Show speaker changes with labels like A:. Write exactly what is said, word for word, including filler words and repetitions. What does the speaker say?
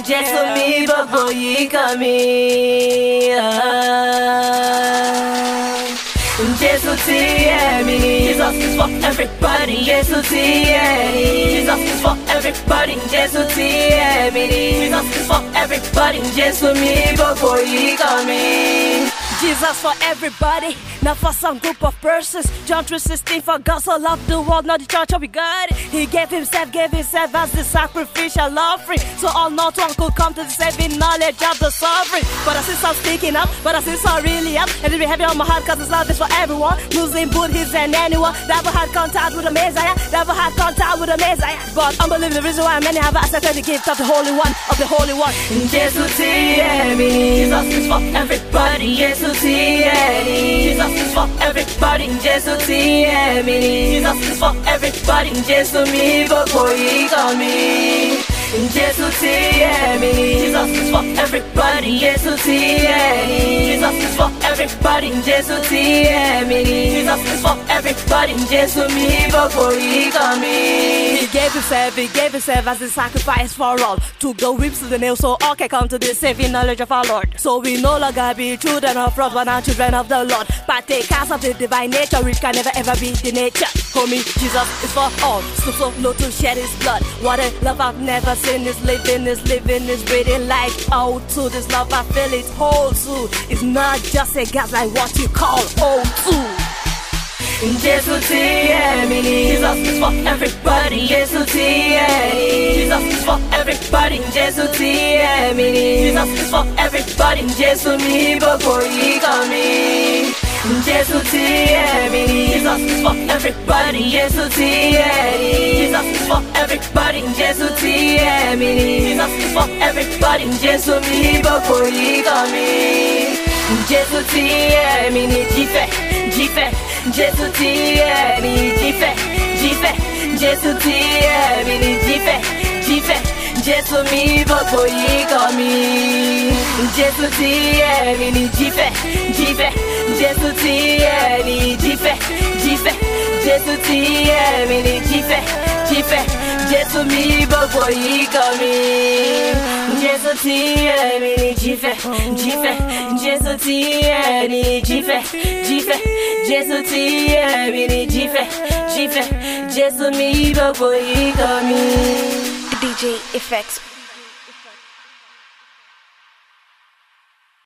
A: Jésù mi gbogbo yìí kàn mí. Jésù ti yẹ mí. Jesus is for everybody. Jésù ti yẹ mí. Jesus is for everybody. Jésù ti yẹ mí. Jesus is for everybody. Jésù mi gbogbo yìí kàn mí.
B: Jesus for everybody, not for some group of persons. John three sixteen, for God so loved the world, not the church of God. He gave himself, gave himself as the sacrificial offering, so all not one could come to the saving knowledge of the sovereign. But I see some sticking up, but I see some really up, and it be heavy on my heart cause this love is for everyone. Muslim, Buddhist and anyone never had contact with the Messiah, never had contact with the Messiah. But unbelievable the reason why many have accepted the gift of the Holy One, of the Holy One.
A: Jesus ti yẹ mí. Jesus is for everybody. Jesus ti yẹ mí. Jesus is for everybody. Jesus ti yẹ mí. Jesus is for everybody. Jésù mi gbogbo yìí kàn mí. Jésù ti yẹ mí. Jesus is for everybody. Jésù ti yẹ mí. Jesus is for everybody. Jésù ti yẹ mí. Jesus is for everybody. Jésù mi gbogbo yìí kàn mí.
B: He gave himself, he gave himself as a sacrifice for all, to go whips to the nail so all can come to the saving knowledge of our Lord. So we no longer be children of wrath, but now children of the Lord, partakers of the divine nature which can never ever be the nature. Homie, Jesus is for all, so so low to shed his blood. What a love I've never seen is living, is living, is breathing like oh to this love I feel it whole too. It's not just a gas like what you call oh too.
A: Jésù ti yẹ mí. Jesus is for everybody. Jésù ti yẹ mí. Jesus is for everybody. Jésù ti yẹ mí. Jesus is for everybody. Jésù mi gbogbo yìí kàn mí. Jésù ti yẹ mí. Jesus is for everybody. Jésù ti yẹ mí. Jesus is for everybody. Jésù ti yẹ mí. Jesus is for everybody. Jésù mi gbogbo yìí kàn mí. Jésù ti yẹ mí ní jífẹ́, jífẹ́. Jésù ti yẹ mí ní jífẹ́, jífẹ́. Jésù ti yẹ mí ní jífẹ́, jífẹ́. Jésù mi gbogbo yìí kàn mí. Jésù ti yẹ mí ní jífẹ́, jífẹ́. Jésù ti yẹ mí ní jífẹ́, jífẹ́. Jésù ti yẹ mí ní jífẹ́, jífẹ́. Jésù mi gbogbo yìí kàn mí. Jésù ti yẹ mí ní jífẹ́, jífẹ́. Jésù ti yẹ mí ní jífẹ́, jífẹ́. Jésù ti yẹ mí ní jífẹ́, jífẹ́. Jésù mi gbogbo yìí kàn mí.
B: D J Effects.